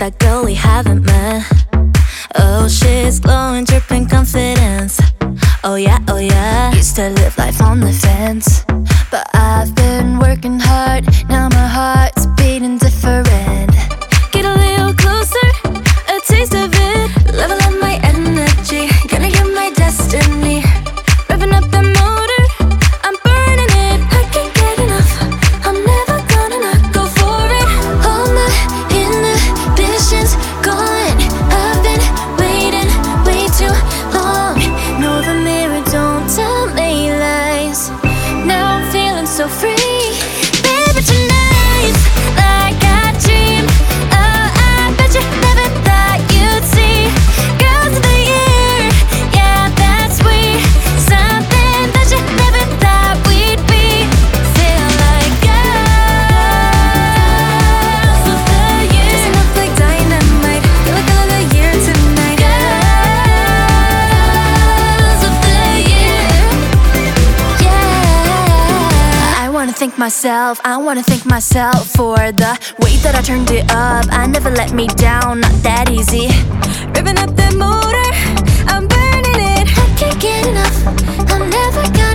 that girl we haven't met. Oh, she's glowing, dripping confidence. Oh yeah, oh yeah. Used to live life on the fence, but I've been working hard. Now my heart's beating different. Get a little closer, a taste of it. Level up my energy, gonna get my destiny. Revving up the motor, I'm burning it. I can't get enough, I'm never gonna not go for it. All my inhibitions gone. I've been waiting way too long. No, the mirror don't tell me lies. Now I'm feeling so free. Baby, tonight's like I dream. Oh, I bet you never thought you'd see. Girls of the year, yeah, that's we. Something that you never thought we'd be. Feel like girls of the year. Dressing up like dynamite. Feel like girl of the year tonight. Girls of the year. Yeah. I wanna thank myself for the way that I turned it up. I never let me down, not that easy. Revving up the motor, I'm burning it. I can't get enough, I'm never gonna